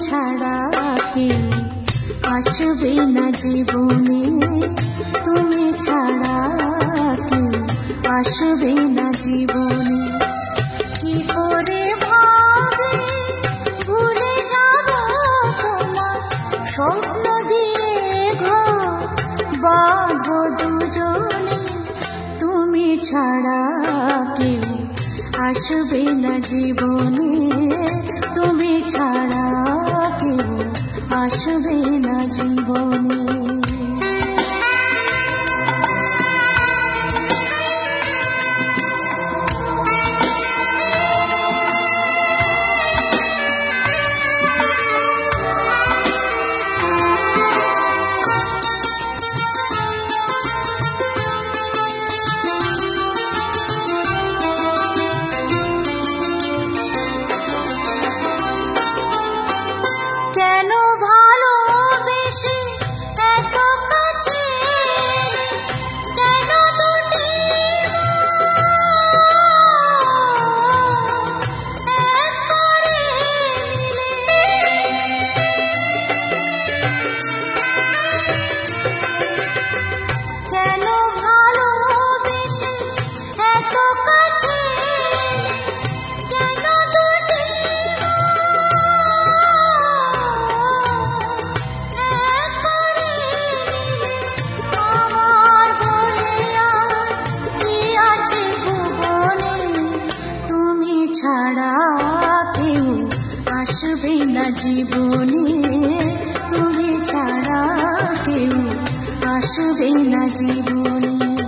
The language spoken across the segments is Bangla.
ছাড়া কেউ আসবে না জীবনে, তুমি ছাড়া কেউ আসবে না জীবনে। কি করে ভাবে ভুলে যাব তোমার স্বপ্ন দিয়ে ঘর বাঁধবো দুজনে, তুমি ছাড়া কেউ আসবে না জীবনে, তুমি ছাড়া কেউ আসবে না জীবনে। ছাড়া কেউ আসবে না জীবনে, তুমি ছাড়া কেউ আসবে না জীবনে।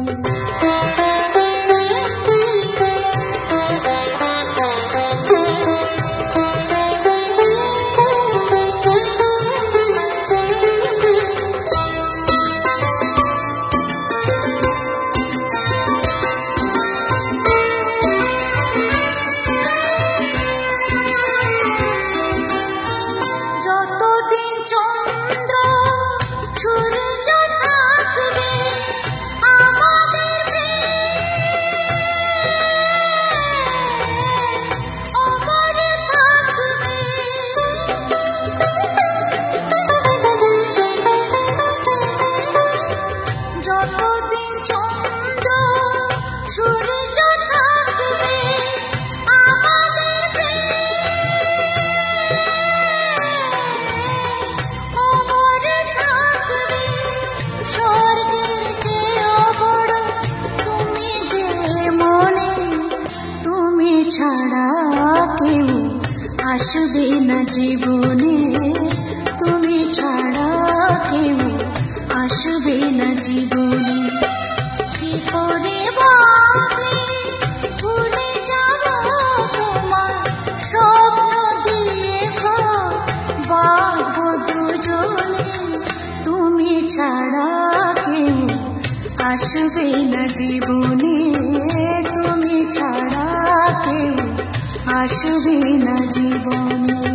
ছাড়া কেউ আসবে না জীবনে, তুমি ছাড়া কেউ আসবে না জীবনে। কি করে ভাবে ভুলে যাব তোমার স্বপ্ন দিয়ে ঘর বাঁধবো দুজনে, তুমি ছাড়া কেউ আসবে না জীবনে, তুমি ছাড়া কেউ আসবে না জীবনে।